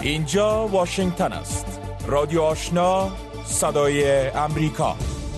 اینجا واشنگتن است. رادیو آشنا، صدای امریکا.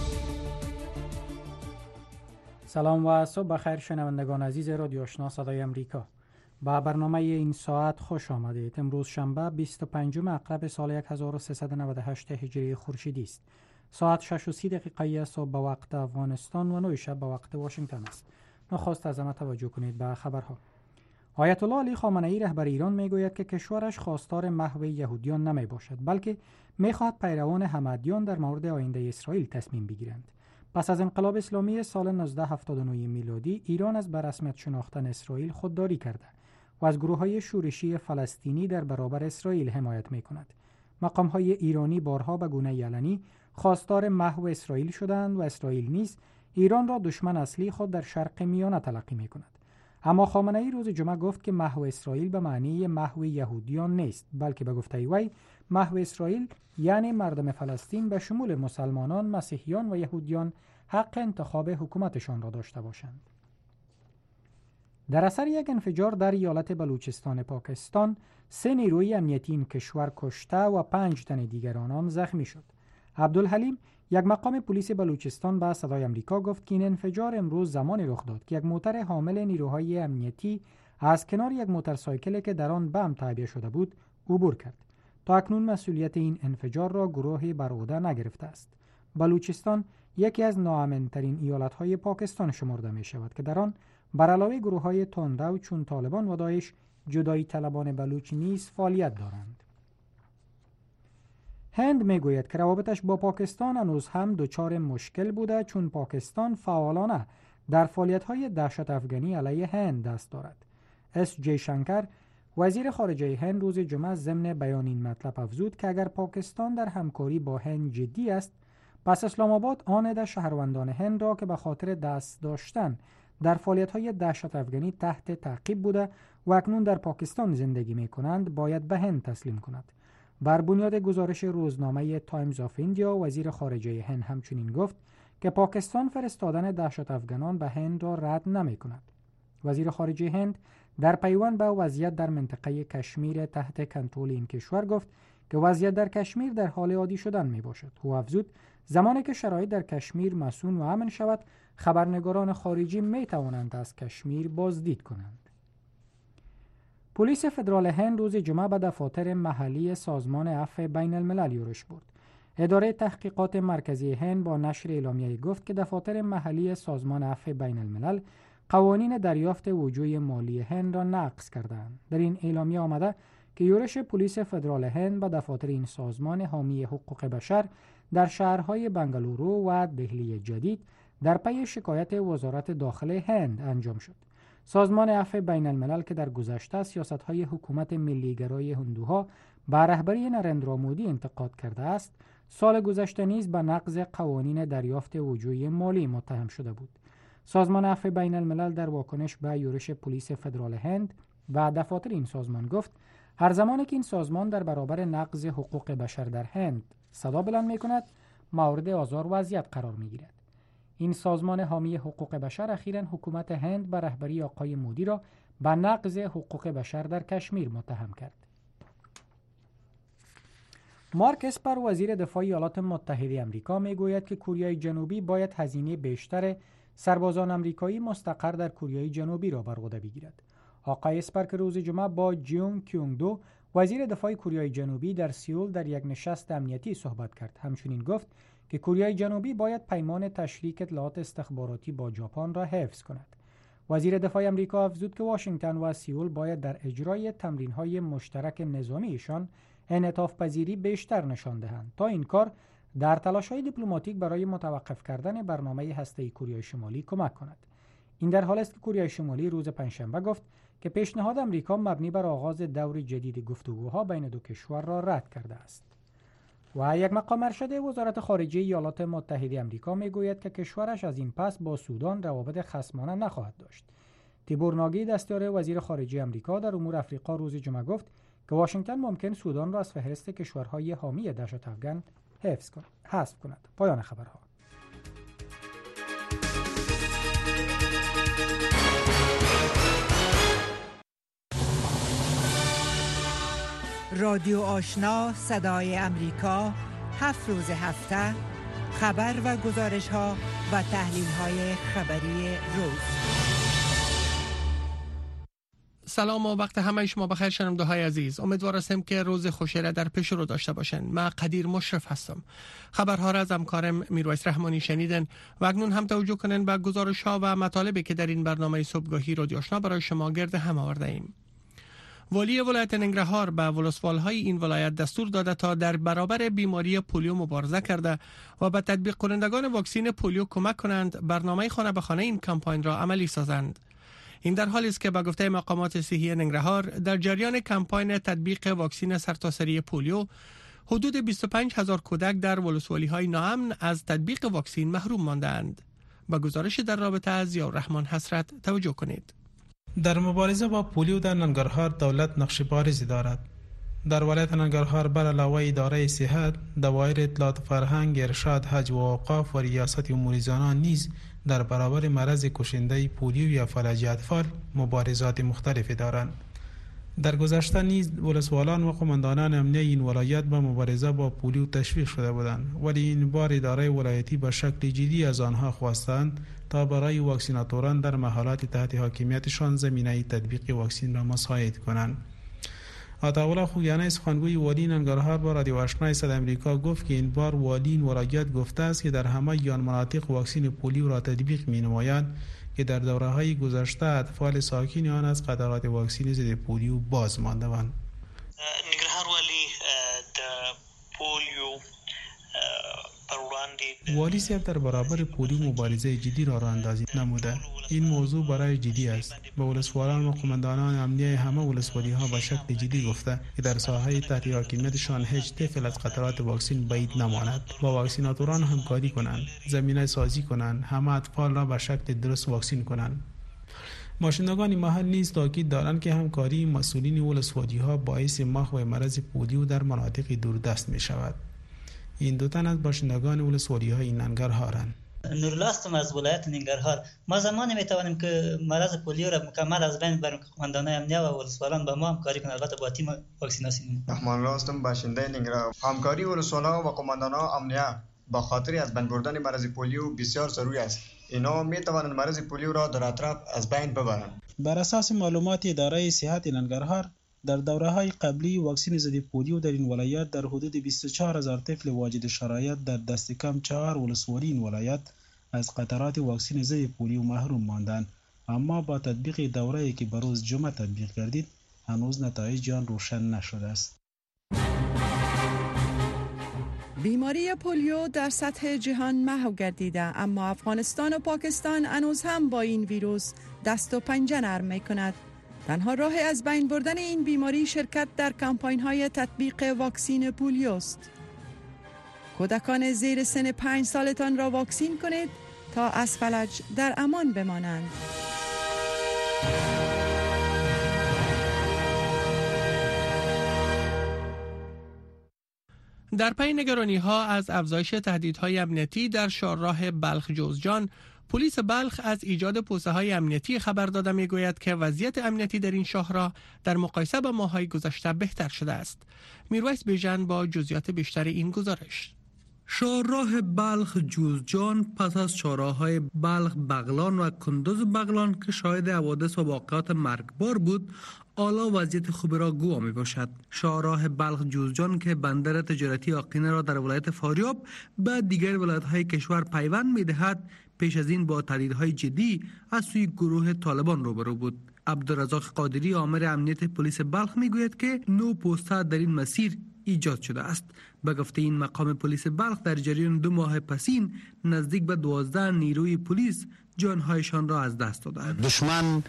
سلام و صبح بخیر شنوندگان عزیز رادیو آشنا صدای امریکا. با برنامه این ساعت خوش آمدید. امروز شنبه 25 عقرب سال 1398 هجری خورشیدی است. ساعت 6:30 صبح به وقت افغانستان و 9 شب به وقت واشنگتن است. نخست از همه توجه کنید به خبرها. آیت الله علی خامنه ای رهبر ایران میگوید که کشورش خواستار محو یهودیان نمی باشد، بلکه میخواهد پیروان همه ادیان در مورد آینده اسرائیل تصمیم بگیرند. پس از انقلاب اسلامی سال 1979 میلادی، ایران از برسمیت شناختن اسرائیل خودداری کرده و از گروه‌های شورشی فلسطینی در برابر اسرائیل حمایت می‌کند. مقام‌های ایرانی بارها به گونه علنی خواستار محو اسرائیل شدند و اسرائیل نیز ایران را دشمن اصلی خود در شرق میانه تلقی می‌کند. اما خامنه ای روز جمعه گفت که محو اسرائیل به معنی محو یهودیان نیست، بلکه به گفته وی محو اسرائیل یعنی مردم فلسطین به شمول مسلمانان، مسیحیان و یهودیان حق انتخاب حکومتشان را داشته باشند. در اثر یک انفجار در ایالت بلوچستان پاکستان 3 نیروی امنیتی این کشور کشته و 5 تن دیگر آنان زخمی شد. عبدالحلیم، یک مقام پلیس بلوچستان، به صدای امریکا گفت که این انفجار امروز زمانی رخ داد که یک موتر حامل نیروهای امنیتی از کنار یک موتورسایکلی که در آن بم تعبیه شده بود عبور کرد. تا اکنون مسئولیت این انفجار را گروهی بر عهده نگرفته است. بلوچستان یکی از ناامن‌ترین ایالت‌های پاکستان شمرده می‌شود که در آن بر علاوه گروه‌های تندرو چون طالبان و داعش، جدایی طلبان بلوچ نیز فعالیت دارند. هند میگوید که روابطش با پاکستان هنوز هم دچار مشکل بوده، چون پاکستان فعالانه در فعالیت‌های دهشت افغانی علیه هند دست دارد. اس جی شنکر، وزیر خارجه هند، روز جمعه ضمن بیان این مطلب افزود که اگر پاکستان در همکاری با هند جدی است، پس اسلام آباد آن شهروندان هند را که به خاطر دست داشتن در فعالیت‌های دهشت افغانی تحت تعقیب بوده و اکنون در پاکستان زندگی می‌کنند باید به هند تسلیم کند. بر بنیاد گزارش روزنامه تایمز آف ایندیا، وزیر خارجه هند همچنین گفت که پاکستان فرستادن دهشت افغانان به هند را رد نمی‌کند. وزیر خارجه هند در پیوند به وضعیت در منطقه کشمیر تحت کنترل این کشور گفت که وضعیت در کشمیر در حال عادی شدن میباشد. او افزود زمانی که شرایط در کشمیر مسئول و امن شود، خبرنگاران خارجی می توانند از کشمیر بازدید کنند. پلیس فدرال هند روز جمعه به دفاتر محلی سازمان عفو بین الملل یورش برد. اداره تحقیقات مرکزی هند با نشر اعلامیه گفت که دفاتر محلی سازمان عفو بین الملل قوانین دریافت وجوه مالی هند را نقض کردند. در این اعلامیه آمده که یورش پلیس فدرال هند به دفاتر این سازمان حامی حقوق بشر در شهرهای بنگلورو و دهلی جدید در پی شکایت وزارت داخله هند انجام شد. سازمان عفو بین الملل که در گذشته سیاست‌های حکومت ملی‌گرای هندوها به رهبری نرندرا مودی انتقاد کرده است، سال گذشته نیز به نقض قوانین دریافت وجوه مالی متهم شده بود. سازمان عفو بین الملل در واکنش به یورش پلیس فدرال هند و دفاتر این سازمان گفت هر زمانی که این سازمان در برابر نقض حقوق بشر در هند صدا بلند می‌کند، مورد آزار و اذیت قرار می‌گیرد. این سازمان حامی حقوق بشر اخیراً حکومت هند به رهبری آقای مودی را به نقض حقوق بشر در کشمیر متهم کرد. مارک اسپر، وزیر دفاع ایالات متحده آمریکا، میگوید که کره جنوبی باید هزینه بیشتر سربازان آمریکایی مستقر در کره جنوبی را بر عهده بگیرد. آقای اسپر که روز جمعه با جیونگ کیونگ دو، وزیر دفاع کره جنوبی، در سئول در یک نشست امنیتی صحبت کرد، همچنین گفت که کره جنوبی باید پیمان تشریک اطلاعات استخباراتی با ژاپن را حفظ کند. وزیر دفاع آمریکا افزود که واشنگتن و سئول باید در اجرای تمرین‌های مشترک نظامیشان انعطاف پذیری بیشتر نشان دهند تا این کار در تلاش‌های دیپلماتیک برای متوقف کردن برنامه هسته‌ای کره شمالی کمک کند. این در حالی است که کره شمالی روز پنجشنبه گفت که پیشنهاد آمریکا مبنی بر آغاز دور جدید گفتگوها بین دو کشور را رد کرده است. و یک مقام ارشد وزارت خارجه ایالات متحده آمریکا میگوید که کشورش از این پس با سودان روابط خصمانه نخواهد داشت. تیبور ناگی، دستیار وزیر خارجه آمریکا در امور آفریقا، روز جمعه گفت که واشنگتن ممکن سودان را از فهرست کشورهای حامی دهشت افغان حذف کند. پایان خبرها. رادیو آشنا صدای امریکا 7 روز هفته خبر و گزارش ها و تحلیل های خبری روز. سلام و وقت همه شما بخیر شنونده های عزیز. امیدوار هستم که روز خوشی را در پیش رو داشته باشین. من قدیر مشرف هستم. خبرها را از همکارم میرویس رحمانی شنیدن و اکنون هم توجه کنین به گزارش ها و مطالبی که در این برنامه صبحگاهی رادیو آشنا برای شما گرد هم آورده ایم. والی ولایت ننگرهار به ولسوال‌های این ولایت دستور داده تا در برابر بیماری پولیو مبارزه کرده و به تطبیق کنندگان واکسین پولیو کمک کنند برنامه خانه به خانه این کمپاین را عملی سازند. این در حالی است که به گفته مقامات صحی ننگرهار در جریان کمپاین تطبیق واکسین سرتاسری پولیو حدود 25,000 کودک در ولسوالی‌های ناامن از تطبیق واکسین محروم ماندند. با گزارش در رابطه از ضیاءالرحمن حسرت توجه کنید. در مبارزه با پولیو در ننگرهار دولت نقش بارزی دارد. در ولایت ننگرهار بر علاوه اداره صحت، دوایر اطلاعات فرهنگ، ارشاد، حج و اوقاف و ریاست امور زنان نیز در برابر مرض کشنده پولیو یا فلج اطفال مبارزات مختلفی دارند. در گذشته نیز ولسوالان و قماندانان امنیه این ولایت به مبارزه با پولیو تشویق شده بودند، ولی این بار اداره ولایتی به شکل جدی از آنها خواستند تا برای واکسیناتوران در محلات تحت حاکمیتشان زمینه تطبیق واکسین را مساعد کنند. عطاالله خوگیانی سخنگوی والی ننگرهار با رادیو آشنا صدای امریکا گفت که این بار والی این ولایت گفته است که در همه آن مناطق واکسین پولیو را تطبیق می‌نمایند که در دوره‌های گذشته اطفال ساکن آن از قطرات واکسین ضد پولیو باز مانده‌اند. ننگرهار والی د پولیو والی صاحب در برابر پولیو مبارزه جدی را اندازی نموده. این موضوع برای جدی است. به ولسوالان و قماندانان امنیه همه ولسوالی ها به شکل جدی گفته که در ساحه تحت حاکمیتشان هیچ طفل از قطرات واکسین بعید نماند. با واکسیناتوران همکاری کنند، زمینه سازی کنند، همه اطفال را به شکل درست واکسین کنند. باشندگان محل نیز تاکید دارند که همکاری مسئولین ولسوالی ها باعث محو مرض پولیو در مناطق دوردست می شود. این دو تن از باشندگان ولسوالی‌های ننگرهارند. نورالله هستم از ولایت ننگرهار. ما زمانی میتوانیم که مرض پولیو را مکمل از بین ببریم که قماندانان امنیه و ولسوالان با ما همکاری کنند، البته با تیم واکسیناسیون. رحمان الله هستم، باشنده ننگرهار. همکاری ولسوالان و قماندانان امنیه با خاطر از بین بردن مرض پولیو بسیار ضروری است. اینا میتوانند مرض پولیو را در اطراف از بین ببرند. بر اساس معلومات اداره صحت ننگرهار در دوره‌های قبلی واکسن ضد پولیو در این ولایت در حدود 24,000 طفل واجد شرایط در دست کم 4 ولسوالی این ولایت از قطرات واکسن ضد پولیو محروم ماندند، اما با تطبیق دوره‌ای که بروز جمعه تطبیق گردید هنوز نتایج آن روشن نشده است. بیماری پولیو در سطح جهان محو گردیده، اما افغانستان و پاکستان هنوز هم با این ویروس دست و پنجه نرم می‌کند. تنها راه از بین بردن این بیماری شرکت در کمپاین‌های تطبیق واکسین پولیو است. کودکان زیر سن 5 سالتان را واکسین کنید تا از فلج در امان بمانند. در پی نگرانی‌ها از افزایش تهدیدهای امنیتی در شاهراه بلخ جوزجان، پلیس بلخ از ایجاد پوسته‌های امنیتی خبر داده می‌گوید که وضعیت امنیتی در این شاهراه در مقایسه با ماه‌های گذشته بهتر شده است. میرویس بیژن با جزئیات بیشتر این گزارش. شاهراه بلخ جوزجان پس از چهارراه‌های بلخ بغلان و کندوز بغلان که شاهد حوادث و واقعات مرگبار بود، حالا وضعیت خوبی را گوا می باشد. شاهراه بلخ جوزجان که بندر تجارتی آقینه را در ولایت فاریاب به دیگر ولایت‌های کشور پیوند می‌دهد، پیش از این با تهدیدهای جدی از سوی گروه طالبان روبرو بود. عبدالرزاق قادری آمر امنیت پلیس بلخ میگوید که 9 پوسته در این مسیر ایجاد شده است. به گفته این مقام پلیس بلخ در جریان 2 ماه پسین نزدیک به 12 نیروی پلیس جانهایشان را از دست دادند. دشمن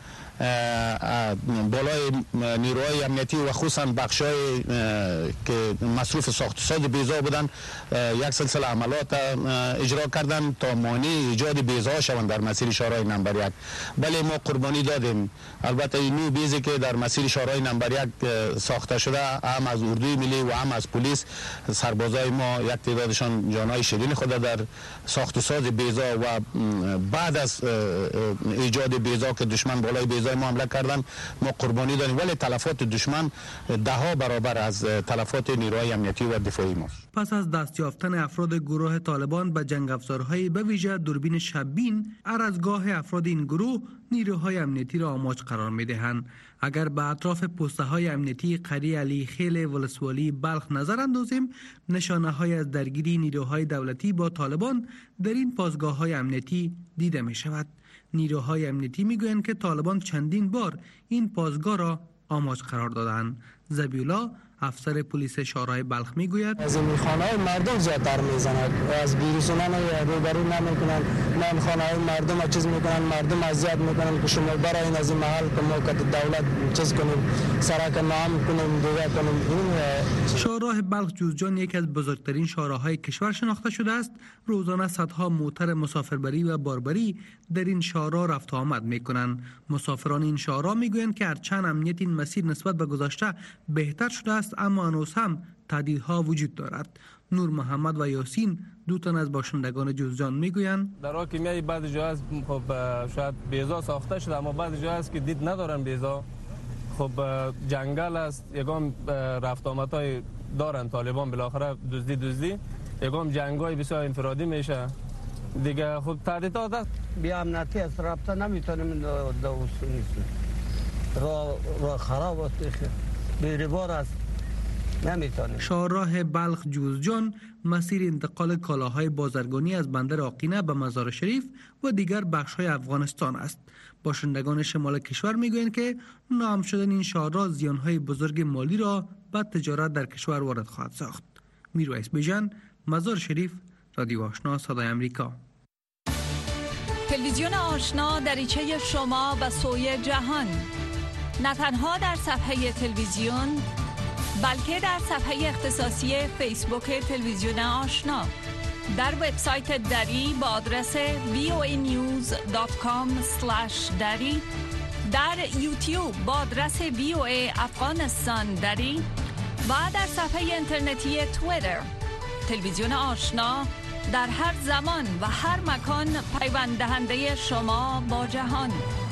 بالای نیروهای امنیتی و خصوصا بخشای که مصروف ساخت و ساز بیضا بودند یک سلسله عملات اجرا کردند تا مانع ایجاد بیضا شوند در مسیر شاهراه نمبر 1. بله ما قربانی دادیم. البته این نوع بیضی که در مسیر شاهراه نمبر 1 ساخته شده هم از اردوی ملی و هم از پلیس 100% سربازای ما یک تعدادشان جانهای شیرین خود در ساخت و ساز بیضا و بعد از ایجاد بیضا که دشمن بالای بیضای ما حمله کردن ما قربانی دادیم، ولی تلفات دشمن 10 برابر از تلفات نیروهای امنیتی و دفاعی ما. پس از دست یافتن افراد گروه طالبان به جنگ افزارهای به ویژه دوربین شبین، هر از گاه افراد این گروه نیروهای امنیتی را آماج قرار می‌دهند. اگر به اطراف پست‌های امنیتی قریه علی خیل ولسوالی بلخ نظر اندازیم، نشانه‌های از درگیری نیروهای دولتی با طالبان در این پاسگاه‌های امنیتی دیده می‌شود. نیروهای امنیتی می‌گویند که طالبان چندین بار این پاسگاه را آماج قرار دادند. ذبیح‌الله افسر پلیس شورای بلخ میگوید از این خانه‌های مردم زیادتر میزنند و از ویروسونان روبرو نمیکنند. من خانه‌های مردم را چیز میکنند، مردم اذیت میکنند که شما برای این از این محل که ما که دولت چیز کنیم سرک نام کنیم دیگه کنیم. شاهراه بلخ جوزجان یکی از بزرگترین شاهراهای کشور شناخته شده است. روزانه صدها موتر مسافربری و باربری در این شاهراه رفت و آمد میکنند. مسافران این شاهراه میگویند که هرچند امنیت این مسیر نسبت به گذشته بهتر شده است، اما هنوز هم تهدیدها وجود دارد. نور محمد و یاسین دو تن از باشندگان جوزجان میگویند در واقع میای بعضی جا هست خب شاید بیضا ساخته شده، اما بعضی جا هست که دید ندارن بیضا. خب جنگل است، یگام رفت آمدهای دارن طالبان، بالاخره دزدی یگام جنگای بسیار انفرادی میشه دیگه. خب تهدیدات است، بی امنیتی است، رابطه نمیتونیم دوست نیست، راه خراب است، بی‌ربار است، نمیتونیم. شاهراه بلخ جوزجان مسیر انتقال کالاهای بازرگانی از بندر آقینه به مزار شریف و دیگر بخش‌های افغانستان است. باشندگان شمال کشور میگویند که ناام شدن این شاهراه زیان‌های بزرگ مالی را به تجارت در کشور وارد خواهد ساخت. میرویس بیژن، مزار شریف، رادیو آشنا صدای امریکا. تلویزیون آشنا دریچه شما و سوی جهان، نه تنها در صفحه تلویزیون بلکه در صفحه اختصاصی فیسبوک تلویزیون آشنا، در وبسایت دری با آدرس voanews.com/dari، در یوتیوب با آدرس VOA افغانستان دری و در صفحه اینترنتی توییتر. تلویزیون آشنا در هر زمان و هر مکان پیوند دهنده شما با جهان.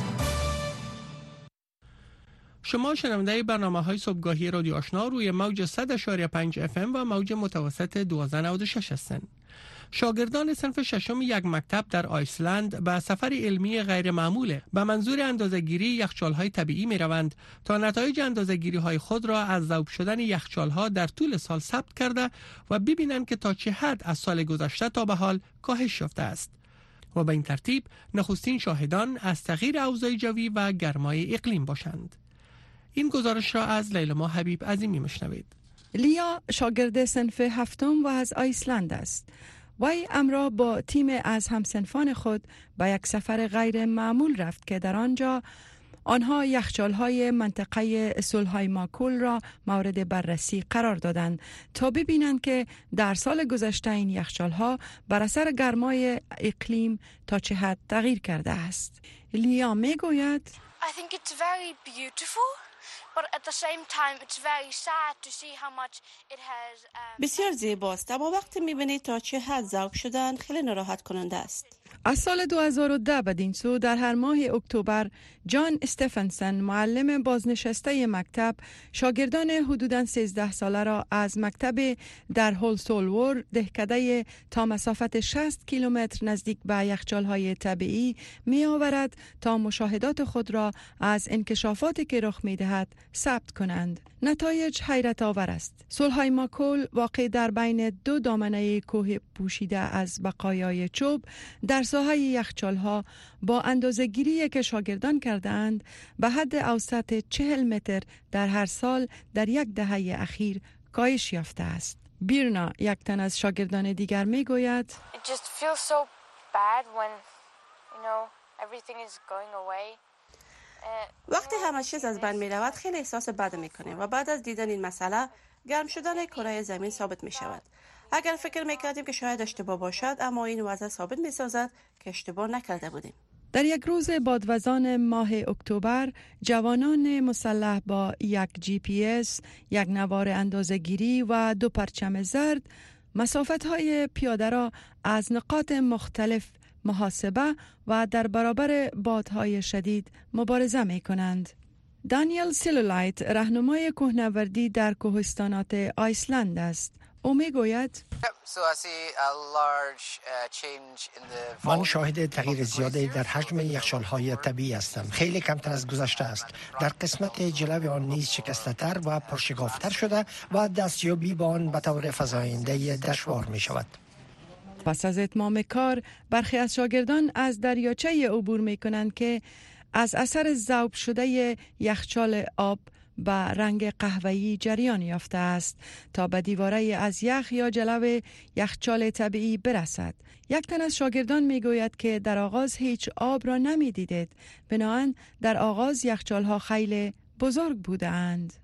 شما شنونده برنامه‌های صبحگاهی رادیو آشنا روی موج 100.5 FM و موج متوسط 1296 هستند. شاگردان صنف ششم یک مکتب در آیسلند به سفر علمی غیر معمول به منظور اندازه‌گیری یخچال‌های طبیعی می‌روند تا نتایج اندازه‌گیری‌های خود را از ذوب شدن یخچال‌ها در طول سال ثبت کرده و ببینند که تا چه حد از سال گذشته تا به حال کاهش یافته است. و به این ترتیب نخستین شاهدان از تغییر اوضاع جوی و گرمای اقلیم باشند. این گزارش را از لیلا حبیب عظیمی میشنوید. لیا شاگرد صنف هفتم و از آیسلند است. وی همراه با تیم از همسنفان خود به یک سفر غیر معمول رفت که در آنجا آنها یخچال‌های منطقه سولهایماکول را مورد بررسی قرار دادند تا ببینند که در سال گذشته این یخچال‌ها بر اثر گرمای اقلیم تا چه حد تغییر کرده است. لیا میگوید I think it's very beautiful, but at the same time it's very sad to see how much it has. بسیار زیباست، اما وقتی می‌بینید تا چه حد ذوب شدن خیلی ناراحت کننده است. از سال 2010 بدین سو در هر ماه اکتبر جان استفنسن معلم بازنشسته مکتب شاگردان حدوداً 13 ساله را از مکتب در هولسولور دهکده تا مسافت 60 کیلومتر نزدیک به یخچال‌های طبیعی می آورد تا مشاهدات خود را از انکشافاتی که رخ می دهد ثبت کنند. نتایج حیرت آور است. سولهایماکول واقع در بین دو دامنه کوه پوشیده از بقایای چوب در ساحه یخچال‌ها با اندازه‌گیری که شاگردان کردند به حد اوسط 40 متر در هر سال در یک دهه اخیر کاهش یافته است. بیرنا یک تن از شاگردان دیگر میگوید It just feels so bad when everything is going away. وقتی همه چیز از بین می رود خیلی احساس بد می کنیم و بعد از دیدن این مسئله گرم شدن کره زمین ثابت می شود. اگر فکر می کردیم که شاید اشتباه باشد، اما این وضع ثابت می سازد که اشتباه نکرده بودیم. در یک روز بادوزان ماه اکتبر، جوانان مسلح با یک GPS، یک نوار اندازه‌گیری و 2 پرچم زرد، مسافت‌های پیاده را از نقاط مختلف محاسبه و در برابر بادهای شدید مبارزه می کنند. دانیل سیلولایت رهنمای کوهنوردی در کوهستانات آیسلند است. او می گوید من شاهد تغییر زیادی در حجم یخچال‌های طبیعی هستم. خیلی کمتر از گذشته است. در قسمت جلوی آن نیز شکسته‌تر و پرشکافتر شده و دستیابی به آن به طور فزاینده دشوار می شود. پس از اتمام کار، برخی از شاگردان از دریاچه عبور می کنند که از اثر ذوب شده یخچال آب به رنگ قهوه‌ای جریان یافته است تا به دیواره از یخ یا جلو یخچال طبیعی برسد. یک تن از شاگردان می گوید که در آغاز هیچ آب را نمی دیدید، بنابراین در آغاز یخچال‌ها خیلی بزرگ بودند.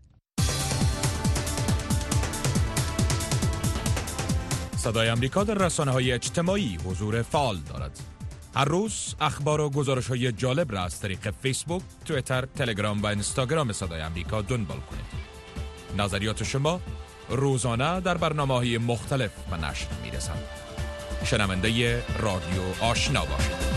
صدای امریکا در رسانه‌های اجتماعی حضور فعال دارد. هر روز اخبار و گزارش‌های جالب را از طریق فیسبوک، توییتر، تلگرام و اینستاگرام صدای امریکا دنبال کنید. نظریات شما روزانه در برنامه‌های مختلف به نشر می‌رسند. شنونده رادیو آشنا باشید.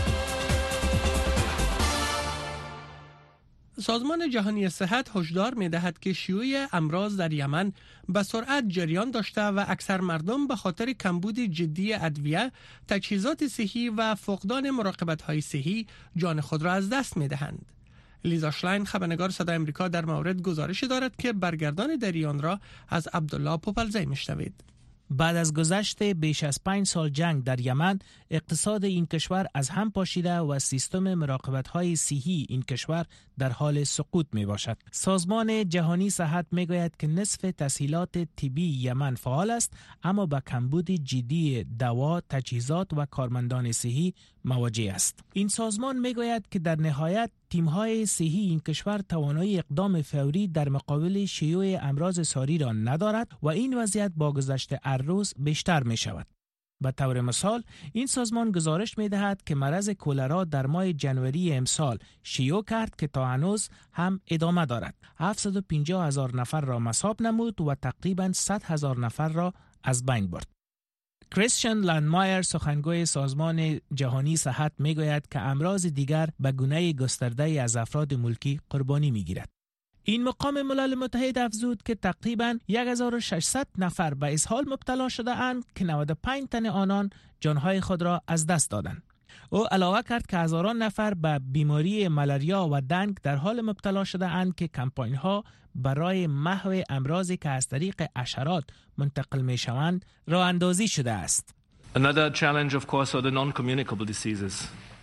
سازمان جهانی صحت هشدار می‌دهد که شیوع امراض در یمن به سرعت جریان داشته و اکثر مردم به خاطر کمبود جدی ادویه، تجهیزات صحی و فقدان مراقبت‌های صحی جان خود را از دست می‌دهند. لیزا شلاین خبرنگار صدای امریکا در مورد گزارشی دارد که برگردان دریان را از عبدالله پوپلزی می‌شنوید. بعد از گذشت بیش از 5 سال جنگ در یمن، اقتصاد این کشور از هم پاشیده و سیستم مراقبت‌های صحی این کشور در حال سقوط میباشد. سازمان جهانی صحت میگوید که نصف تسهیلات طبی یمن فعال است، اما با کمبود جدی دوا، تجهیزات و کارمندان صحی مواجه است. این سازمان میگوید که در نهایت تیم‌های صحی این کشور توانایی اقدام فوری در مقابل شیوع امراض ساری را ندارد و این وضعیت با گذشت هر روز بیشتر می شود. به طور مثال، این سازمان گزارش می دهد که مرض کولرا در ماه جنوری امسال شیوع کرد که تا هنوز هم ادامه دارد. 750,000 نفر را مصاب نمود و تقریباً 100,000 نفر را از بین برد. کریستیان لندمایر سخنگوی سازمان جهانی صحت می گوید که امراض دیگر به گونه گسترده از افراد ملکی قربانی می گیرد. این مقام ملل متحد افزود که تقریباً 1600 نفر به اسهال مبتلا شده اند که 95 تن آنان جانهای خود را از دست دادند. او علاوه کرد که هزاران نفر به بیماری ملاریا و دنگ در حال مبتلا شده اند که کمپاین ها برای محو امراضی که از طریق حشرات منتقل می شوند راه اندازی شده است. Another challenge of course are the non-communicable diseases.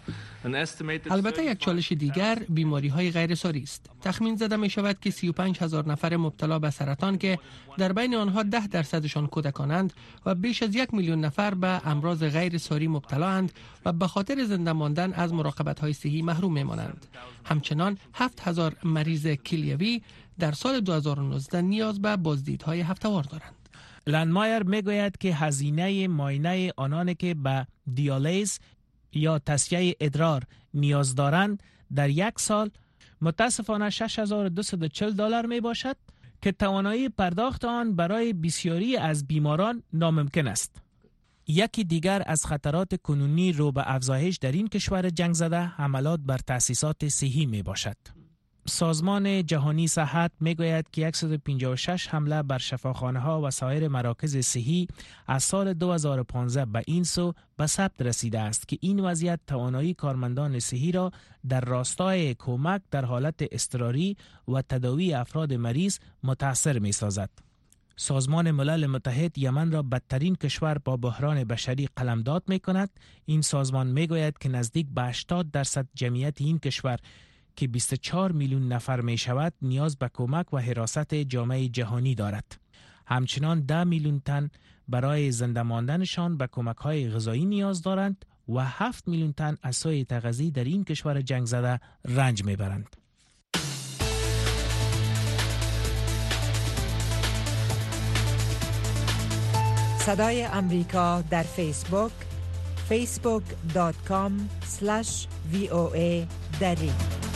البته یک چالش دیگر بیماری های غیر ساری است. تخمین زده می شود که 35,000 نفر مبتلا به سرطان که در بین آنها 10%شان کودکانند و بیش از 1 میلیون نفر به امراض غیر ساری مبتلا اند و به خاطر زنده ماندن از مراقبت های صحی محروم می مانند. همچنان 7,000 مریض کلیوی در سال 2019 نیاز به بازدیدهای هفته‌وار دارند. لندمایر می گوید که هزینه معاینه آنان که به دیالیز یا تصفیه ادرار نیاز دارند در یک سال متاسفانه $6,240 می باشد که توانایی پرداخت آن برای بسیاری از بیماران ناممکن است. یکی دیگر از خطرات کنونی رو به افزایش در این کشور جنگ زده حملات بر تأسیسات صحی می باشد. سازمان جهانی صحت می گوید که 156 حمله بر شفاخانه ها و سایر مراکز صحی از سال 2015 به این سو به ثبت رسیده است که این وضعیت توانایی کارمندان صحی را در راستای کمک در حالت اضطراری و تداوی افراد مریض متاثر می سازد. سازمان ملل متحد یمن را بدترین کشور با بحران بشری قلمداد می کند. این سازمان می گوید که نزدیک به 80% جمعیت این کشور که 24 میلیون نفر می شود نیاز به کمک و حراست جامعه جهانی دارد. همچنان 10 میلیون تن برای زنده ماندنشان به کمک های غذایی نیاز دارند و 7 میلیون تن از سوی تغذیه در این کشور جنگ زده رنج می برند. صدای امریکا در فیسبوک، facebook.com/VOA دری.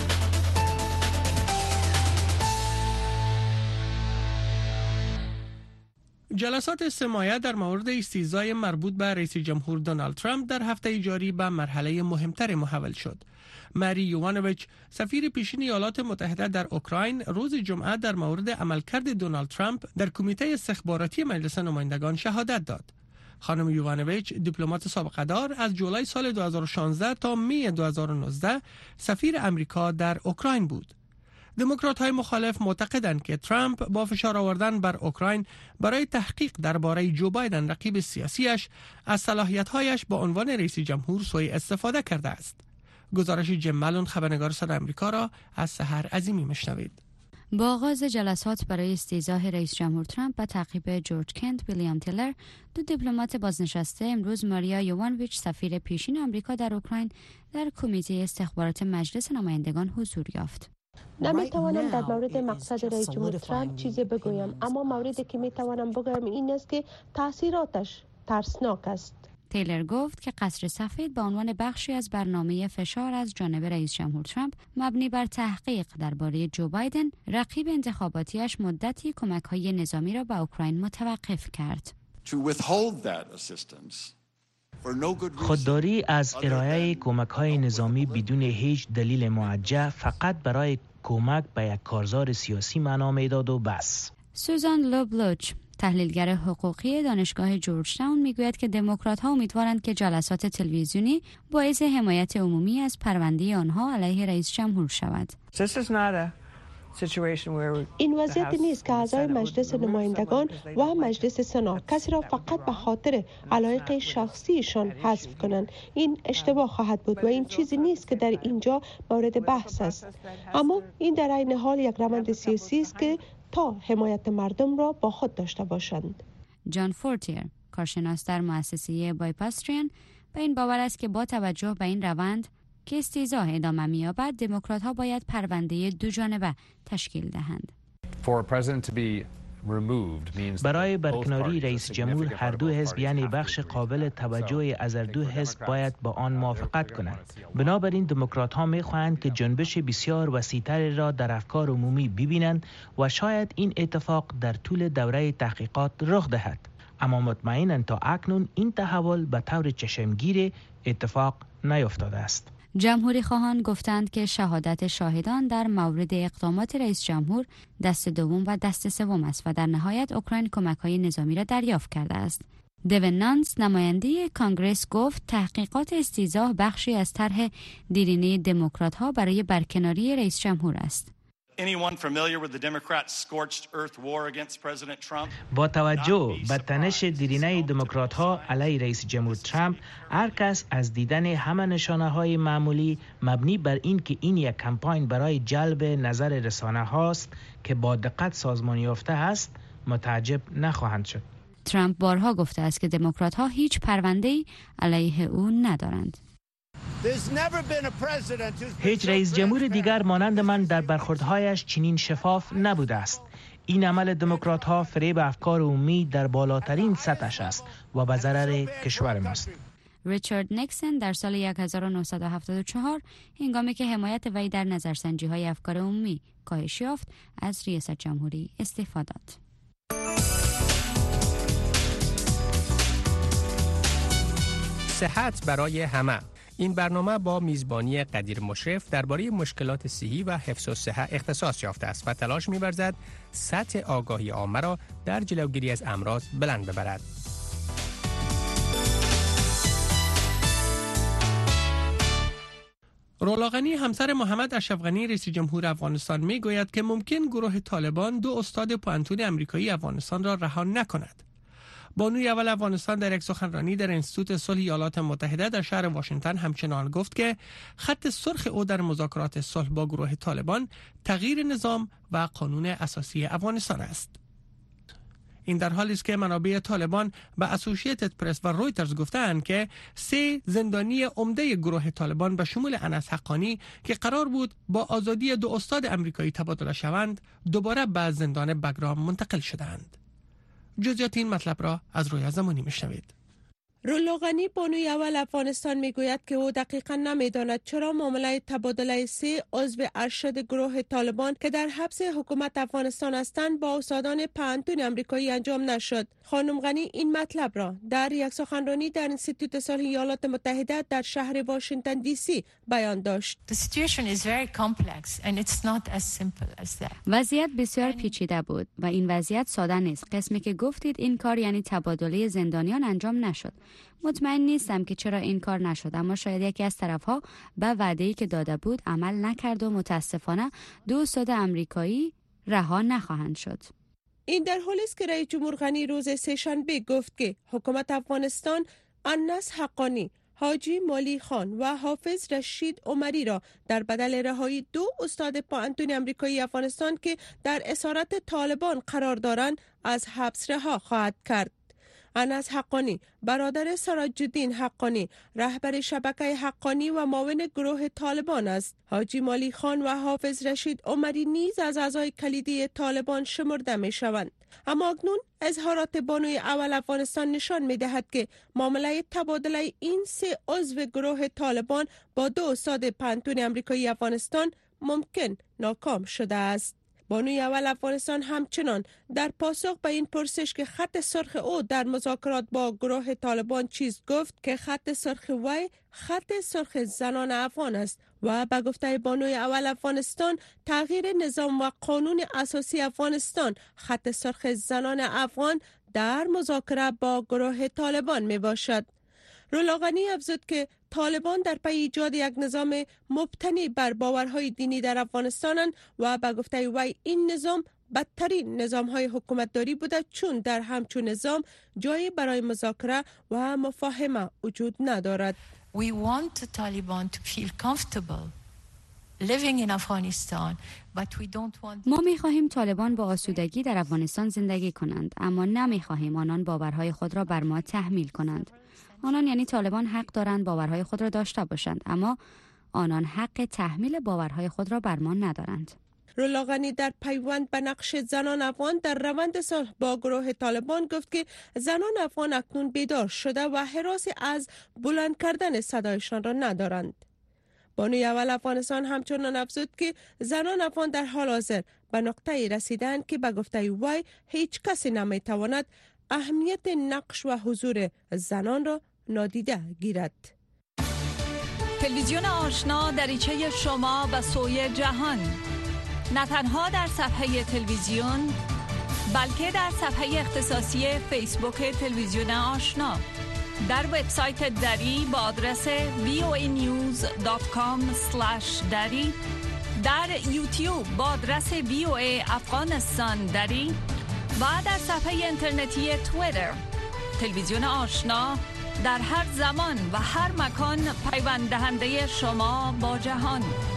جلسات استماعیه در مورد استیضاح مربوط به رئیس جمهور دونالد ترامپ در هفته جاری به مرحله مهمتر محول شد. ماری یوانویچ، سفیر پیشین ایالات متحده در اوکراین، روز جمعه در مورد عملکرد دونالد ترامپ در کمیته استخباراتی مجلس نمایندگان شهادت داد. خانم یوانویچ، دیپلمات سابقه دار، از جولای سال 2016 تا می 2019 سفیر امریکا در اوکراین بود. دموکرات‌های مخالف معتقدند که ترامپ با فشار آوردن بر اوکراین برای تحقیق درباره جو بایدن رقیب سیاسیش از صلاحیت‌هایش با عنوان رئیس جمهور سوء استفاده کرده است. گزارش جیم مالون، خبرنگار صدای آمریکا، را از سحر عظیمی میشنوید. با آغاز جلسات برای استیضاح رئیس جمهور ترامپ و تعقیب جورج کنت ویلیام تیلر، دو دیپلمات بازنشسته، امروز ماریا یوانویچ، سفیر پیشین آمریکا در اوکراین، در کمیته استخبارات مجلس نمایندگان حضور یافت. نمیتوانم در مورد مقصد رئیس جمهور ترامپ چیزی بگویم، اما موردی که میتوانم بگویم این است که تاثیراتش ترسناک است. تیلر گفت که قصر سفید به عنوان بخشی از برنامه فشار از جانب رئیس جمهور ترامپ مبنی بر تحقیق درباره جو بایدن، رقیب انتخاباتیش، مدتی کمک‌های نظامی را به اوکراین متوقف کرد. خودداری از ارائه کمک‌های نظامی بدون هیچ دلیل موجه فقط برای کمک به یک کارزار سیاسی معنا میداد و بس. سوزان لوبلوچ، تحلیلگر حقوقی دانشگاه جورج تاون، میگوید که دموکرات‌ها امیدوارند که جلسات تلویزیونی باعث حمایت عمومی از پرونده آنها علیه رئیس جمهور شود. این وضعیت نیست که اعضای مجلس نمایندگان و مجلس سنا کسی را فقط به خاطر علایق شخصیشان حذف کنند. این اشتباه خواهد بود و این چیزی نیست که در اینجا مورد بحث است. اما این در عین حال یک روند سیاسی است که تا حمایت مردم را با خود داشته باشند. جان فورتیر، کارشناس در مؤسسه بایپاستریان، به این باور است که با توجه به این روند که استیضاح ادامه می‌یابد، دموکرات‌ها باید پرونده دو جانبه تشکیل دهند. برای برکناری رئیس جمهور هر دو حزب، یعنی بخش قابل توجهی از هر دو حزب، باید با آن موافقت کنند. بنابراین دموکرات‌ها می‌خواهند که جنبش بسیار وسیع‌تری را در افکار عمومی ببینند و شاید این اتفاق در طول دوره تحقیقات رخ دهد. اما مطمئناً تا اکنون این تحول به طور چشمگیر اتفاق نیفتاده است. جمهوری خواهان گفتند که شهادت شاهدان در مورد اقدامات رئیس جمهور دست دوم و دست سوم است و در نهایت اوکراین کمک‌های نظامی را دریافت کرده است. دیوین نانس، نماینده کانگرس، گفت تحقیقات استیضاح بخشی از طرح دیرینه دموکرات‌ها برای برکناری رئیس جمهور است. با توجه به تنش دیرینه دموکرات‌ها علیه رئیس جمهور ترامپ، هر کس از دیدن همه نشانه‌های معمولی مبنی بر این که این یک کمپاین برای جلب نظر رسانه هاست که با دقت سازمان یافته است، متعجب نخواهند شد. ترامپ بارها گفته است که دموکرات‌ها هیچ پرونده‌ای علیه او ندارند. هیچ رئیس جمهور دیگر مانند من در برخوردهایش چنین شفاف نبوده است. این عمل دموکرات‌ها فریب افکار عمومی در بالاترین سطحش است و به ضرر کشور ماست. ریچارد نیکسون در سال 1974 هنگامی که حمایت وی در نظرسنجی‌های افکار عمومی کاهش یافت، از ریاست جمهوری استعفا داد. صحت برای همه. این برنامه با میزبانی قدیر مشرف درباره مشکلات صحی و حفظ الصحه اختصاص یافته است و تلاش می‌ورزد سطح آگاهی عامه را در جلوگیری از امراض بلند ببرد. رولا غنی، همسر محمد اشرف غنی رئیس جمهور افغانستان، میگوید که ممکن گروه طالبان دو استاد پوهنتون امریکایی افغانستان را رها نکند. بانوی اول افغانستان در یک سخنرانی در انستیتوت صلح ایالات متحده در شهر واشنگتن همچنان گفت که خط سرخ او در مذاکرات صلح با گروه طالبان تغییر نظام و قانون اساسی افغانستان است. این در حالی است که منابع طالبان به اسوسییتد پرس و رویترز گفتند که 3 زندانی عمده گروه طالبان به شمول انس حقانی که قرار بود با آزادی 2 استاد امریکایی تبادله شوند، دوباره به زندان بگرام منتقل شدند. جزئیات این مطلب را از رویا زمانی میشنوید. رولا غنی بانوی اول افغانستان میگوید که او دقیقا نمیداند چرا معامله تبادله 3 عضو ارشد گروه طالبان که در حبس حکومت افغانستان هستند با استادان پانتون امریکایی انجام نشد. خانم غنی این مطلب را در یک سخنرانی در انستیتوت صلح ایالات متحده در شهر واشنگتن دی سی بیان داشت. وضعیت بسیار پیچیده بود و این وضعیت ساده نیست. قسمی که گفتید این کار یعنی تبادله زندانیان انجام نشد. مطمئن نیستم که چرا این کار نشد، اما شاید یکی از طرفها به وعده‌ای که داده بود عمل نکرد و متاسفانه 2 استاد امریکایی رها نخواهند شد. این در حالی است که رئیس جمهور غنی روز سه‌شنبه گفت که حکومت افغانستان انس حقانی، حاجی مالی خان و حافظ رشید عمری را در بدل رهایی 2 استاد پانتون امریکایی افغانستان که در اسارت طالبان قرار دارند از حبس رها خواهد کرد. انس حقانی برادر سراج الدین حقانی رهبر شبکه حقانی و معاون گروه طالبان است. حاجی مالی خان و حافظ رشید عمری نیز از اعضای کلیدی طالبان شمرده می شوند. اما اکنون اظهارات بانوی اول افغانستان نشان می دهد که معامله تبادله این 3 عضو گروه طالبان با 2 استاد پانتون امریکایی افغانستان ممکن ناکام شده است. بانوی اول افغانستان همچنان در پاسخ به این پرسش که خط سرخ او در مذاکرات با گروه طالبان چیست گفت که خط سرخ وی خط سرخ زنان افغان است و به گفته بانوی اول افغانستان تغییر نظام و قانون اساسی افغانستان خط سرخ زنان افغان در مذاکره با گروه طالبان می باشد. رولا غنی افزود که طالبان در پی ایجاد یک نظام مبتنی بر باورهای دینی در افغانستانند و به گفته وی این نظام بدترین نظام‌های حکومتداری بوده چون در همچون نظام جایی برای مذاکره و مفاهمه وجود ندارد. We want the Taliban to feel comfortable living in Afghanistan, but we don't want. ما می‌خواهیم طالبان با آسودگی در افغانستان زندگی کنند، اما نمی‌خواهیم آنان باورهای خود را بر ما تحمیل کنند. آنان یعنی طالبان حق دارند باورهای خود را داشته باشند، اما آنان حق تحمیل باورهای خود را بر ما ندارند. رولا غنی در پیوند به نقش زنان افغان در روند صلح با گروه طالبان گفت که زنان افغان اکنون بیدار شده و هراسی از بلند کردن صدایشان را ندارند. بانوی اول افغانستان همچنان افزود که زنان افغان در حال حاضر به نقطه‌ای رسیدند که به گفته وی هیچ کسی نمیتواند اهمیت نقش و حضور زنان را نادیده گیرد. تلویزیون آشنا دریچه شما به سوی جهان، نه تنها در صفحه تلویزیون بلکه در صفحه اختصاصی فیسبوک تلویزیون آشنا، در وبسایت دری با آدرس voanews.com/dari، در یوتیوب با آدرس VOA افغانستان دری و در صفحه اینترنتی توییتر. تلویزیون آشنا در هر زمان و هر مکان پیوند دهنده شما با جهان.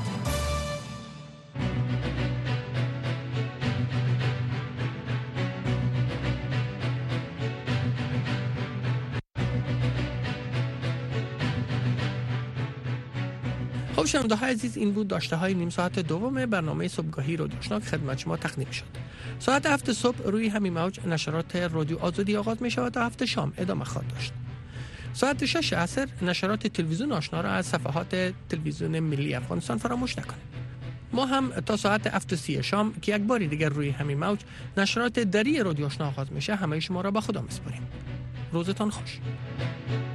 خب شنونده‌های عزیز، این بود داشته های نیم ساعت دوم برنامه صبحگاهی رادیو آشنا که خدمت شما تقدیم شد. ساعت 7 صبح روی همین موج نشرات رادیو آزادی آغاز می شود تا 7 شام ادامه خواهد داشت. ساعت 6 عصر نشرات تلویزیون آشنا را از صفحات تلویزیون ملی افغانستان فراموش نکنید. ما هم تا ساعت 7:30 شام که یک بار دیگر روی همین موج نشرات دری رادیو آشنا آغاز میشه همه شما را به خدا میسپاریم. روزتان خوش.